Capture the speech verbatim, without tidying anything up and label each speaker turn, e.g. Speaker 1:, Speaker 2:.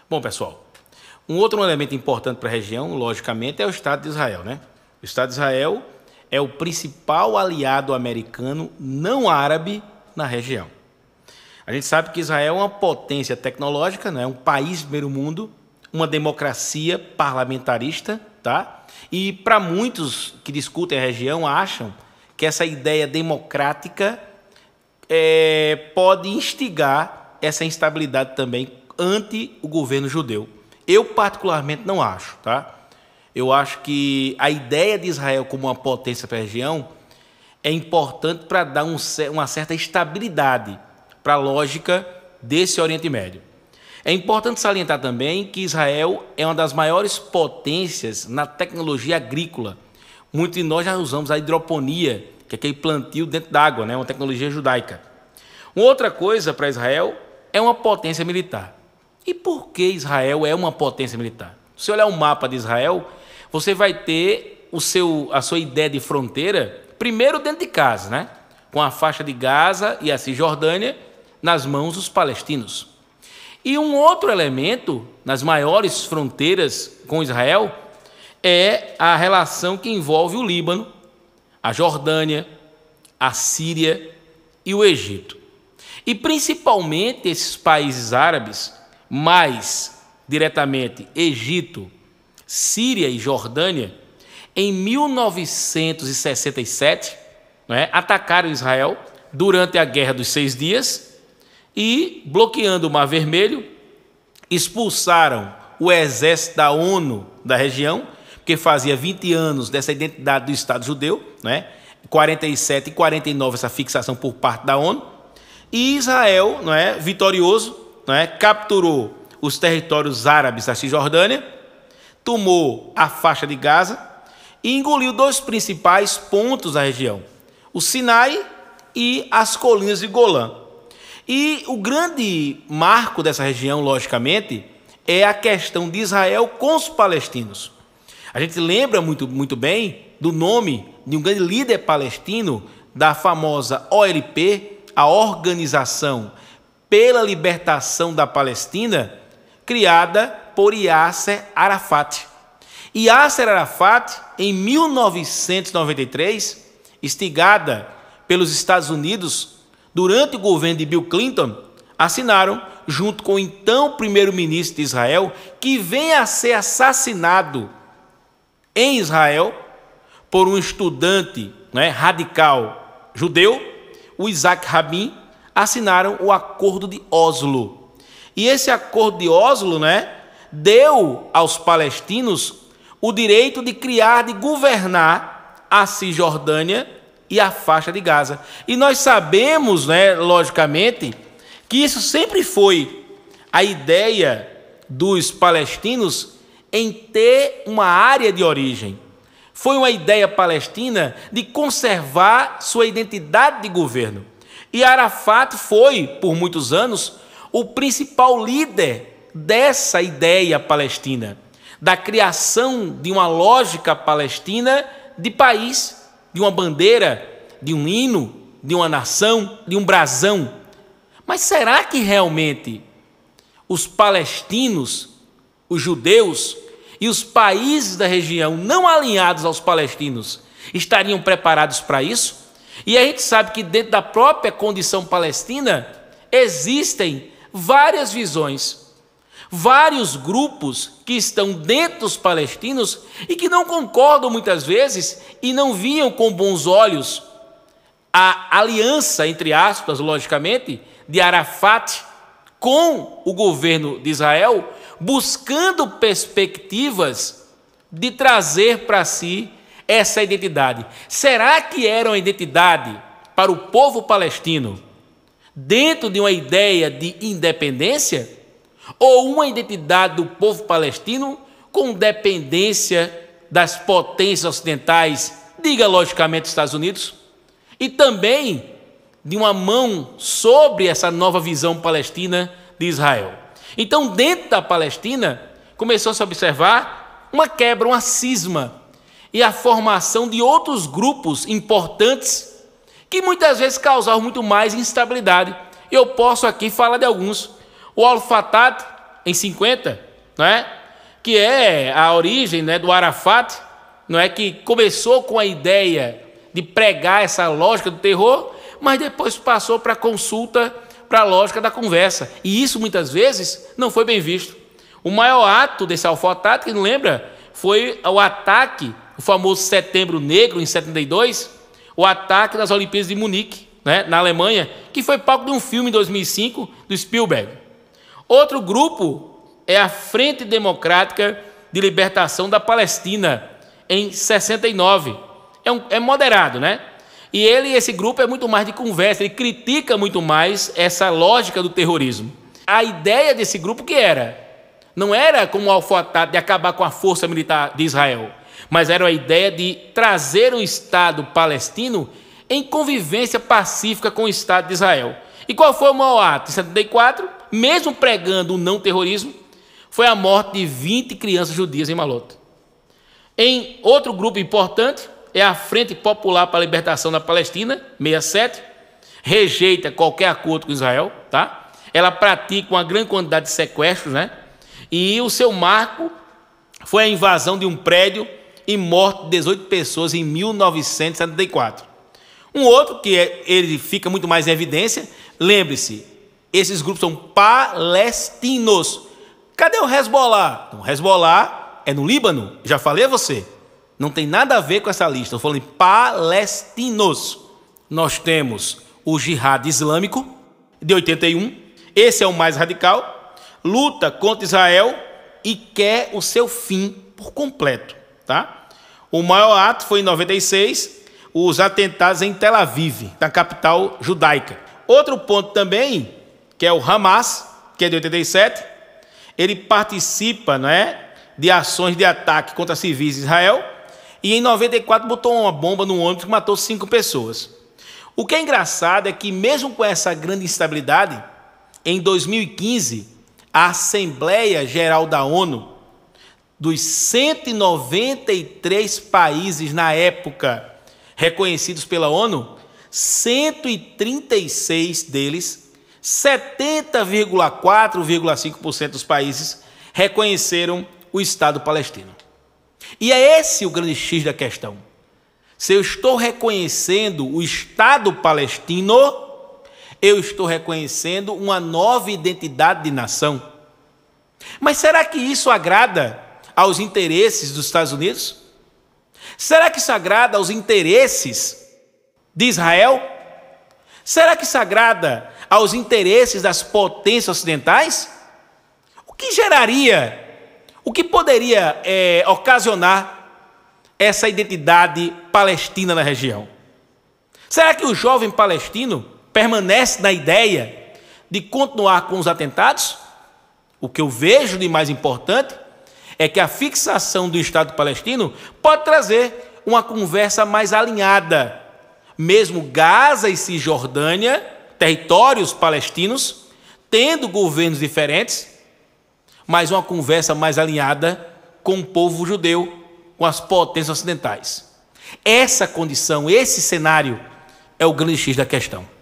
Speaker 1: Bom, pessoal, um outro elemento importante para a região, logicamente, é o Estado de Israel, né? O Estado de Israel é o principal aliado americano não árabe na região. A gente sabe que Israel é uma potência tecnológica, né? Um país do primeiro mundo, uma democracia parlamentarista, tá? E para muitos que discutem a região, acham que essa ideia democrática é, pode instigar essa instabilidade também ante o governo judeu. Eu, particularmente, não acho, tá? Eu acho que a ideia de Israel como uma potência para a região é importante para dar um, uma certa estabilidade para a lógica desse Oriente Médio. É importante salientar também que Israel é uma das maiores potências na tecnologia agrícola. Muitos de nós já usamos a hidroponia, que é aquele plantio dentro d'água, né? Uma tecnologia judaica. Uma outra coisa para Israel é uma potência militar. E por que Israel é uma potência militar? Se olhar o mapa de Israel, você vai ter o seu, a sua ideia de fronteira, primeiro dentro de casa, né? Com a faixa de Gaza e a Cisjordânia nas mãos dos palestinos. E um outro elemento nas maiores fronteiras com Israel é a relação que envolve o Líbano, a Jordânia, a Síria e o Egito. E principalmente esses países árabes, mais diretamente Egito, Síria e Jordânia, em mil novecentos e sessenta e sete, né, atacaram Israel durante a Guerra dos Seis Dias e, bloqueando o Mar Vermelho, expulsaram o exército da ONU da região, porque fazia vinte anos dessa identidade do Estado judeu, né, quarenta e sete e quarenta e nove essa fixação por parte da ONU, e Israel, não é, vitorioso, não é, capturou os territórios árabes da Cisjordânia, tomou a faixa de Gaza e engoliu dois principais pontos da região, o Sinai e as colinas de Golã. E o grande marco dessa região, logicamente, é a questão de Israel com os palestinos. A gente lembra muito, muito bem do nome de um grande líder palestino da famosa O L P, a Organização pela Libertação da Palestina, criada por Yasser Arafat. E Yasser Arafat, em mil novecentos e noventa e três, instigada pelos Estados Unidos, durante o governo de Bill Clinton, assinaram, junto com o então primeiro-ministro de Israel, que vem a ser assassinado em Israel por um estudante, né, radical judeu, o Isaac Rabin, assinaram o Acordo de Oslo. E esse Acordo de Oslo, né, deu aos palestinos o direito de criar, de governar a Cisjordânia e a faixa de Gaza. E nós sabemos, né, logicamente, que isso sempre foi a ideia dos palestinos em ter uma área de origem. Foi uma ideia palestina de conservar sua identidade de governo. E Arafat foi, por muitos anos, o principal líder dessa ideia palestina, da criação de uma lógica palestina de país, de uma bandeira, de um hino, de uma nação, de um brasão. Mas será que realmente os palestinos, os judeus e os países da região não alinhados aos palestinos estariam preparados para isso? E a gente sabe que dentro da própria condição palestina existem várias visões, vários grupos que estão dentro dos palestinos e que não concordam muitas vezes e não viam com bons olhos a aliança, entre aspas, logicamente, de Arafat com o governo de Israel, buscando perspectivas de trazer para si essa identidade. Será que era uma identidade para o povo palestino dentro de uma ideia de independência? Ou uma identidade do povo palestino com dependência das potências ocidentais, diga logicamente os Estados Unidos, e também de uma mão sobre essa nova visão palestina de Israel? Então, dentro da Palestina, começou a se observar uma quebra, uma cisma, e a formação de outros grupos importantes que muitas vezes causavam muito mais instabilidade. Eu posso aqui falar de alguns. O Al-Fatah em cinquenta, não é? Que é a origem, né, do Arafat, não é? Que começou com a ideia de pregar essa lógica do terror, mas depois passou para a consulta, para a lógica da conversa. E isso, muitas vezes, não foi bem visto. O maior ato desse alfa-ataque, quem não lembra, foi o ataque, o famoso Setembro Negro, em setenta e dois, o ataque das Olimpíadas de Munique, né, na Alemanha, que foi palco de um filme em dois mil e cinco, do Spielberg. Outro grupo é a Frente Democrática de Libertação da Palestina, em sessenta e nove. É, um, é moderado, né? E ele, esse grupo é muito mais de conversa, ele critica muito mais essa lógica do terrorismo. A ideia desse grupo que era, não era como o Al-Fatah de acabar com a força militar de Israel, mas era a ideia de trazer um Estado palestino em convivência pacífica com o Estado de Israel. E qual foi o maior ato? Em setenta e quatro, mesmo pregando o não terrorismo, foi a morte de vinte crianças judias em Malota. Em outro grupo importante, é a Frente Popular para a Libertação da Palestina, sessenta e sete, rejeita qualquer acordo com Israel, tá? Ela pratica uma grande quantidade de sequestros, né? E o seu marco foi a invasão de um prédio e morte de dezoito pessoas em mil novecentos e setenta e quatro. Um outro que é, ele fica muito mais em evidência, lembre-se, esses grupos são palestinos. Cadê o Hezbollah? O Hezbollah é no Líbano, já falei a você. Não tem nada a ver com essa lista, estou falando em palestinos. Nós temos o Jihad Islâmico, de oitenta e um, esse é o mais radical, luta contra Israel e quer o seu fim por completo. Tá? O maior ato foi em noventa e seis, os atentados em Tel Aviv, na capital judaica. Outro ponto também, que é o Hamas, que é de oitenta e sete, ele participa, não é, de ações de ataque contra civis de Israel, e em noventa e quatro botou uma bomba no ônibus que matou cinco pessoas. O que é engraçado é que, mesmo com essa grande instabilidade, em dois mil e quinze, a Assembleia Geral da ONU, dos cento e noventa e três países na época reconhecidos pela ONU, cento e trinta e seis deles, setenta vírgula quatro, cinco por cento dos países, reconheceram o Estado palestino. E é esse o grande X da questão. Se eu estou reconhecendo o Estado palestino, eu estou reconhecendo uma nova identidade de nação. Mas será que isso agrada aos interesses dos Estados Unidos? Será que isso agrada aos interesses de Israel? Será que isso agrada aos interesses das potências ocidentais? O que geraria, o que poderia é, ocasionar essa identidade palestina na região? Será que o jovem palestino permanece na ideia de continuar com os atentados? O que eu vejo de mais importante é que a fixação do Estado palestino pode trazer uma conversa mais alinhada. Mesmo Gaza e Cisjordânia, territórios palestinos, tendo governos diferentes, mas uma conversa mais alinhada com o povo judeu, com as potências ocidentais. Essa condição, esse cenário é o grande X da questão.